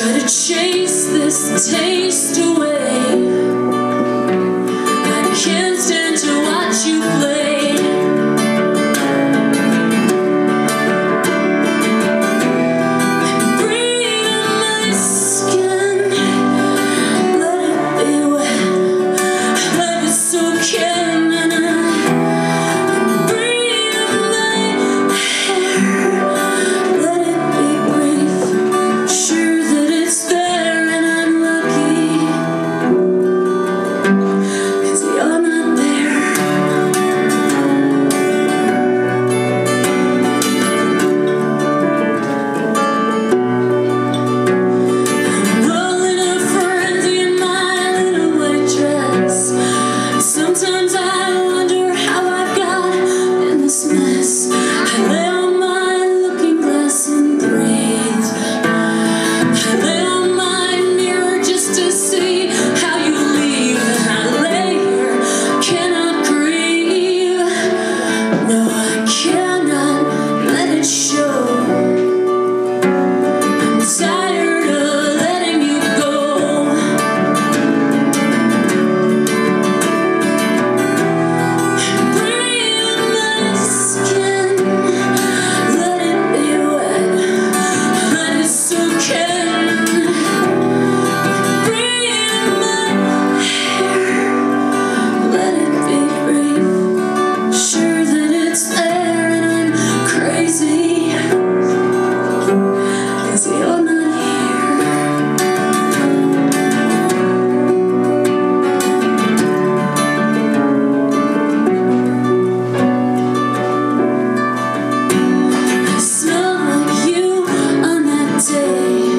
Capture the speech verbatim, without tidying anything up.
Try to chase this taste away. I can't stand to watch you play. Sometimes I wonder how I got in this mess. I lay on my looking glass and breathe. I lay on my mirror just to see how you leave. And I lay here, cannot grieve. No, I cannot let it show. I'm tired of letting you go. Say